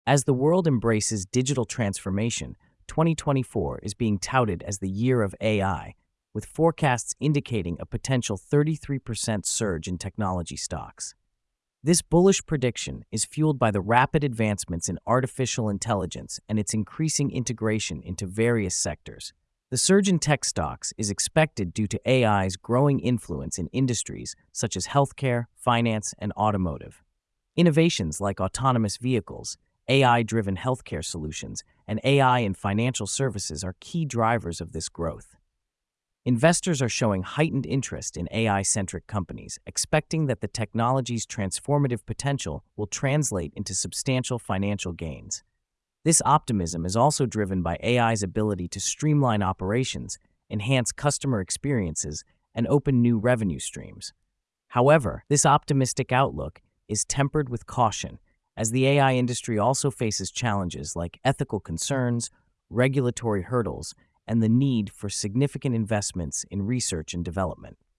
As the world embraces digital transformation, 2024 is being touted as the year of AI, with forecasts indicating a potential 33% surge in technology stocks. This bullish prediction is fueled by the rapid advancements in artificial intelligence and its increasing integration into various sectors. The surge in tech stocks is expected due to AI's growing influence in industries such as healthcare, finance, and automotive. Innovations like autonomous vehicles, AI-driven healthcare solutions, and AI in financial services are key drivers of this growth. Investors are showing heightened interest in AI-centric companies, expecting that the technology's transformative potential will translate into substantial financial gains. This optimism is also driven by AI's ability to streamline operations, enhance customer experiences, and open new revenue streams. However, this optimistic outlook is tempered with caution, as the AI industry also faces challenges like ethical concerns, regulatory hurdles, and the need for significant investments in research and development.